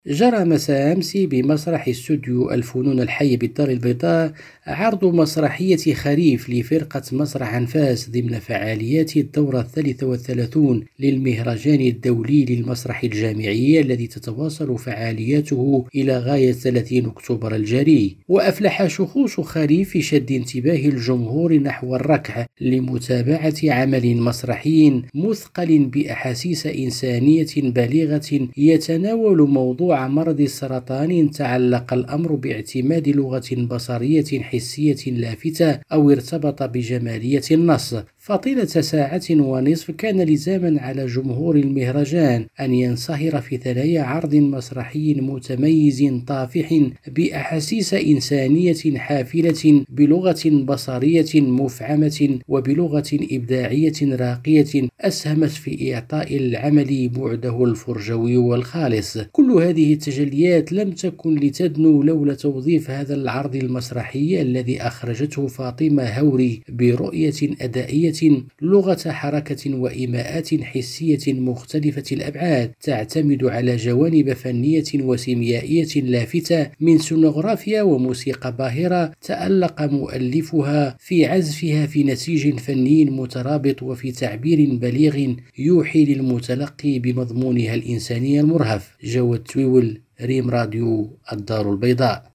جرى مساء أمس بمسرح استوديو الفنون الحي بالدار البيضاء عرض مسرحية خريف لفرقة مسرح أنفاس ضمن فعاليات الدورة 33 للمهرجان الدولي للمسرح الجامعي الذي تتواصل فعالياته إلى غاية 30 أكتوبر الجاري. وأفلح شخوص خريف في شد انتباه الجمهور نحو الركع لمتابعة عمل مسرحي مثقل بأحاسيس إنسانية بالغة يتناول موضوع مرض السرطان. تعلق الأمر باعتماد لغة بصرية حسية لافتة أو ارتبط بجمالية النص. فطيلة ساعة ونصف كان لزاما على جمهور المهرجان أن ينصهر في ثنايا عرض مسرحي متميز طافح بأحاسيس إنسانية حافلة بلغة بصرية مفعمة وبلغة إبداعية راقية أسهمت في إعطاء العمل بعده الفرجوي والخالص. كل هذه التجليات لم تكن لتدنو لولا توظيف هذا العرض المسرحي الذي أخرجته فاطمة هوري برؤية أدائية، لغة حركة وإيماءات حسية مختلفة الأبعاد تعتمد على جوانب فنية وسيميائية لافتة من سينوغرافيا وموسيقى باهرة تألق مؤلفها في عزفها في نسيج فني مترابط وفي تعبير بليغ يوحي للمتلقي بمضمونها الإنساني المرهف. جواد تويول، ريم راديو الدار البيضاء.